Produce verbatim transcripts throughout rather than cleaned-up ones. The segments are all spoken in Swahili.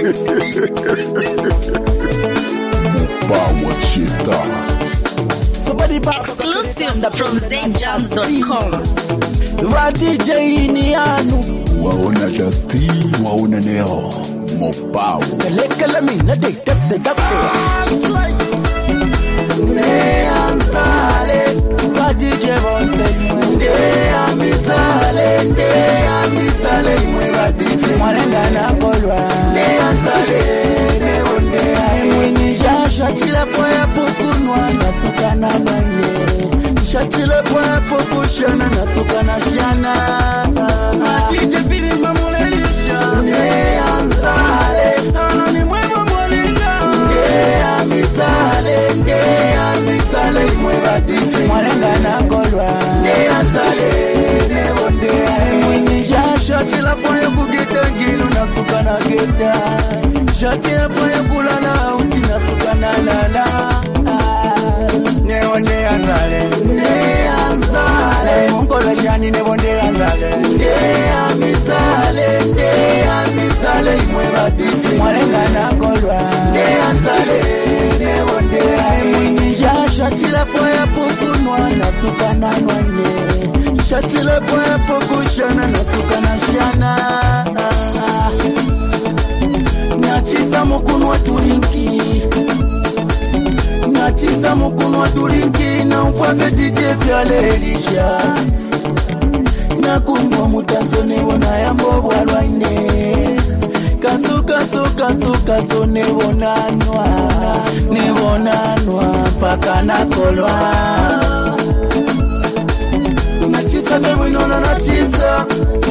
Power Chista. Somebody back exclusive from zen jams dot com. Wa D J ni anu Waona Dusty, waona Neo. Mo power. Kale kale mi na de tap de tap. Ne ansale Wa D J bonse ne amisale ne amisale mwe Wa D J mwananga na kolwa ne ansale ne onde ai mwenye jasha tila foya pukunwa na sukana manye Shatile poe poku shana na suka na shana Atije fili mamulelisha Ne ansale Ano ni mwema mwalinga Ne amisale Ne amisale mwema tije Mwalenga na kolwa Ne ansale Ne bonde mwenye shatile poe kugita ngilu na suka na gita Shatile poe kulala uti na suka na lala Ne onde ansale Ne ansale Mungolo jani ne bonde ansale Ne amisale Ne amisale Mweba titi Mwalenga na kolwa Ne ansale Ne bonde Mwenye shatile foya puku nwa Nasuka na nwanye Shatile foya puku shana Nasuka na shana Nachisa mukunu wa tulinki Nachisa mukunu wa tulinki na mfave D J vyalelisha Nakumwa mutanzo nevo na yambo walwaine Kasu kasu kasu kasu nevo nanwa Nevo nanwa paka nakolwa Nachisa vewu inono nachisa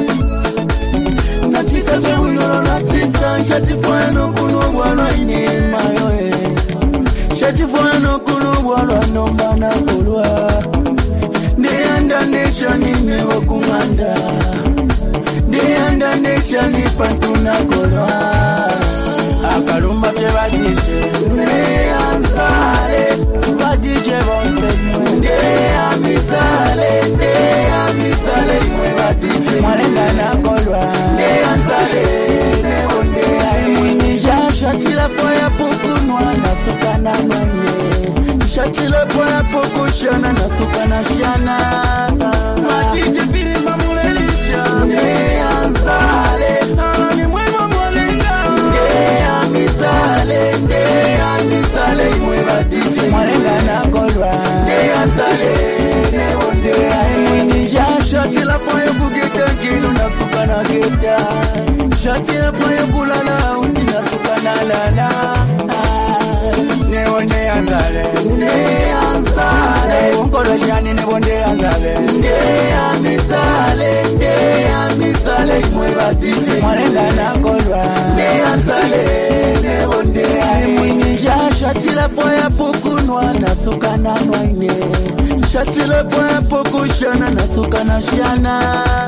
Nachisa vewu inono nachisa Nshatifuwa nukunu walwaine mayoe Shatifano kulubwa nomba na kulwa Neanda neshani nevo kumanda Neanda neshani pantuna kulwa Akalumba fye batije Neansale Batije bonse Neamisale Neamisale mwe batije Mwalenga na kulwa Neansale Neonde Mwenye shatila foya pukunwa Nasuka na manye Shatile poya poku shana Nasuka na shana Matije fili mamulelisha Ne ansale Ano ni mwema mwalenga Ne amisale Ne amisale mwe batije Mwalenga na kolwa Ne ansale Ne onde mwenye shatile poya kugeta kilo Nasuka na geta Shatile poya kulala uti Nasuka na lala Ne onde ansale Ne ansale Unkolo jani ne bonde ansale Ne amisale Ne amisale mweba tije Mwalenga na kolwa Ne ansale Ne bonde mwenye shatile foya pukunwa Nasuka na nwanye Shatile foya puku shana Nasuka na shana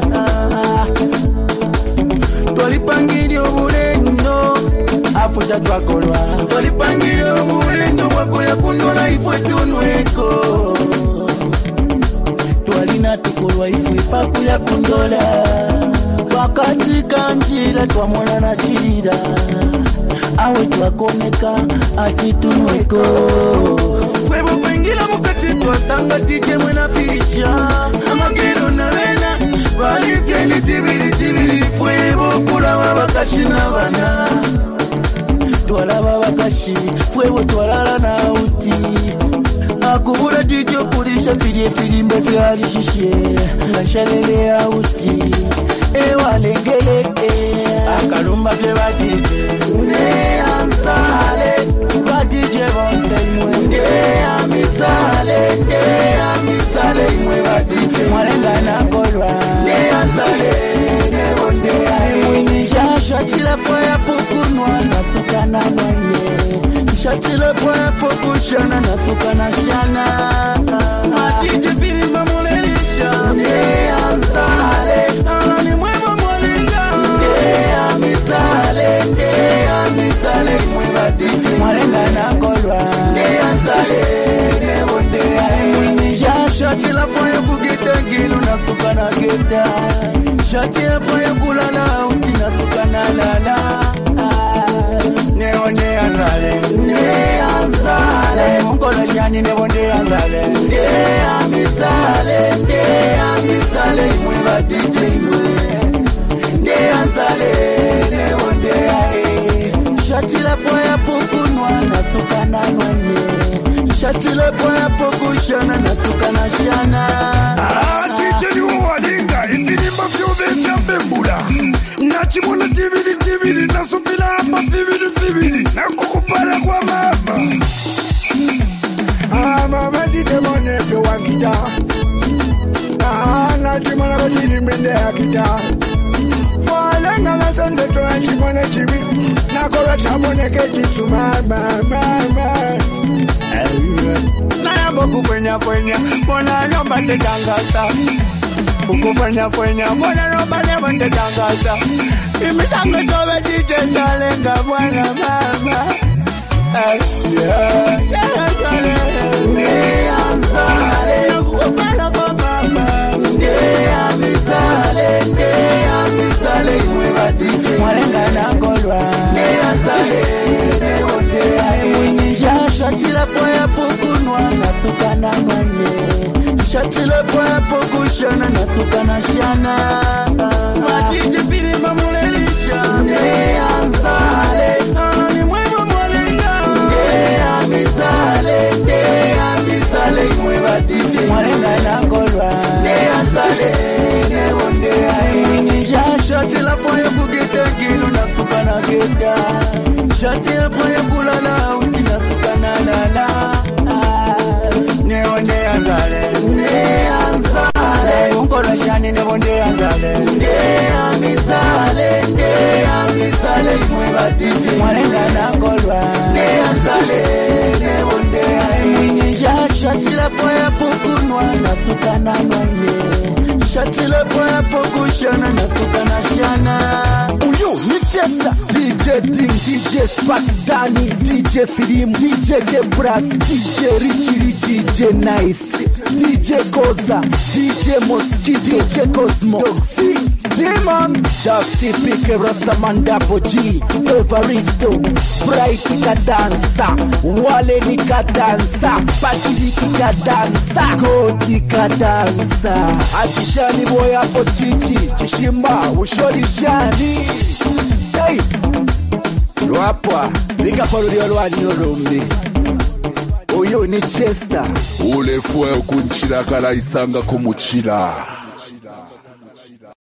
Tolipangiri obulendo Afuja twakolwa Tolipangiri obulendo Wako ya kundola ifwe tunweko Twalina tukolwa ifwe paku ya kundola Wakati kanjila twamona na chida Awe twakoneka ati tunweko Fwebo kwengila mukati twasanga tije mwena fisha Amagero na lena Valifye ni tibili tibili Fwebo kula wabakashi na bana Twalaba bakashi Fwebo twalala na uti Akubura tijyo kulisha filie filimbe Fyali shishe Ngashalele ya uti Ewa lengele Akalumba fye batije Ne ansale Batije bonse mwe Ne amisale Ne amisale mwe batije Mwalenga na kolwa Ne ansale Ne bonde mwenye shatile foya pukunwa Nasuka na mwenye Shatile foya puku shana Nasuka na shana Atije fili mamulelisha Ne ansale Ano ni mwema mwalinga Ne amisale Ne amisale mwe batije Mwalenga na kolwa Ne ansale Ne bonde mwenye shatile foya kugita ngilu Nasuka na gita Shatile foya kulala uti Nasuka na lala Neo ne anzale, ne anzale. Mungolo shani nebo ne anzale, ne amizale, ne amizale. Mwiba D J mwe, ne anzale, nebo ne ae. Shatila foya pukunwa na sukana mwenye. Shatila foya pukushana na sukana shana. Ah, D J ni uwalinga, ifini mafyo vya mbembula. Nachimuna tividi tividi, nasupila hapa fividi fividi. Na kukupala kwa mama. Ah, mama dite mone fyo wakita. Ah, nachimuna kajini mende ya kita. Walenga la sonde toa chimone chibi. Nakora chamone kechisu mama, mama. Naya boku fwenya fwenya, mona nyomba te tangasa. Boku fwenya fwenya, mona nyomba te mone tangasa. Imisango tobe D J salenga mwana mama. Yeah, yeah, yeah, anzale, nakukupala kwa mama. Yeah, amizale, yeah, amizale. Mwiba D J mwalenga na kolwa. Yeah, anzale, nebonde ae. Mwinisha shatila foya pukunwa na sukana mwenye. Shatila foya pukushana na sukana shana. Matiji fili mamulelisha. Yeah, anzale, ni mwiba mwalenga. Yeah, amizale, yeah, amizale. Mwiba D J mwalenga na kolwa. Yeah, anzale, nebonde ae. Mwinisha shatila foya kugete kilo na sukana geta. Shatila foya kulala uti na sukana lala. Neo ne anzale, ne anzale. Mungolo shani nebo ne anzale, ne amizale, ne amizale. Mwiba D J mwalenga na kolwa. Ne anzale, nebo ne ae. Mwinisha shatila foya pukunwa na sukana mwenye. Shatila foya pukushana na sukana shana. Uyo ni Chester, D J Ding, D J Spark, Danny, D J Sidim, D J Kebras, D J Richie, D J Nice, D J Koza, D J Mosquito, D J Cosmo, Doxy, Demon, Justy Pique, Rastaman Dapo G, Evaristo, Bright Kadansa, Wale Nikadansa, Pachi Kadansa, Koti Kadansa, Achishani Boya Pochichi, Chishima, Ushori Shani. Hey! Rwapwa, Rika Parudio Rwani Rumbi. Uyo ni Chester. Ule fwe kunchira kala isanga kumuchira.